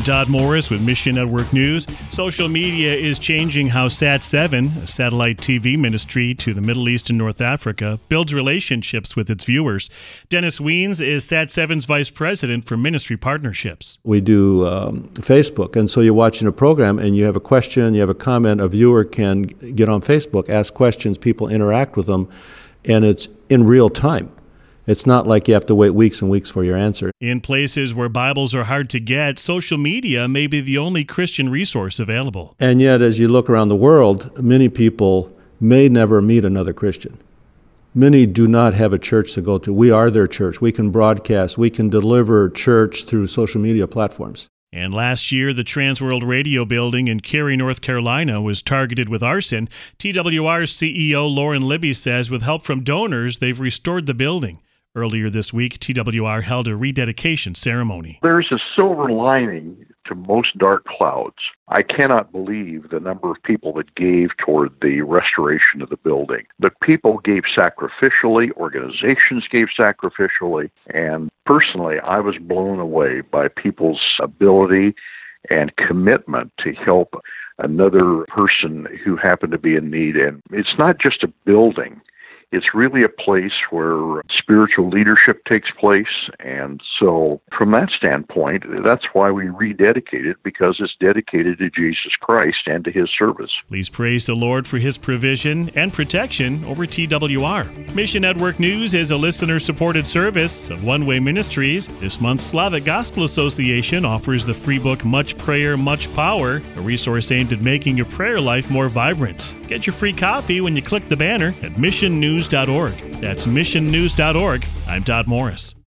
Dodd Morris with Mission Network News. Social media is changing how Sat7, a satellite TV ministry to the Middle East and North Africa, builds relationships with its viewers. Dennis Wiens is Sat7's Vice President for Ministry Partnerships. We do Facebook, and so you're watching a program and you have a question, you have a comment, a viewer can get on Facebook, ask questions, people interact with them, and it's in real time. It's not like you have to wait weeks and weeks for your answer. In places where Bibles are hard to get, social media may be the only Christian resource available. And yet, as you look around the world, many people may never meet another Christian. Many do not have a church to go to. We are their church. We can broadcast. We can deliver church through social media platforms. And last year, the Transworld Radio building in Cary, North Carolina, was targeted with arson. TWR's CEO Lauren Libby says with help from donors, they've restored the building. Earlier this week, TWR held a rededication ceremony. There's a silver lining to most dark clouds. I cannot believe the number of people that gave toward the restoration of the building. But people gave sacrificially, organizations gave sacrificially, and personally, I was blown away by people's ability and commitment to help another person who happened to be in need. And it's not just a building. It's really a place where spiritual leadership takes place. And so from that standpoint, that's why we rededicate it, because it's dedicated to Jesus Christ and to his service. Please praise the Lord for his provision and protection over TWR. Mission Network News is a listener-supported service of One Way Ministries. This month, Slavic Gospel Association offers the free book Much Prayer, Much Power, a resource aimed at making your prayer life more vibrant. Get your free copy when you click the banner at missionnews.org. That's missionnews.org. I'm Dodd Morris.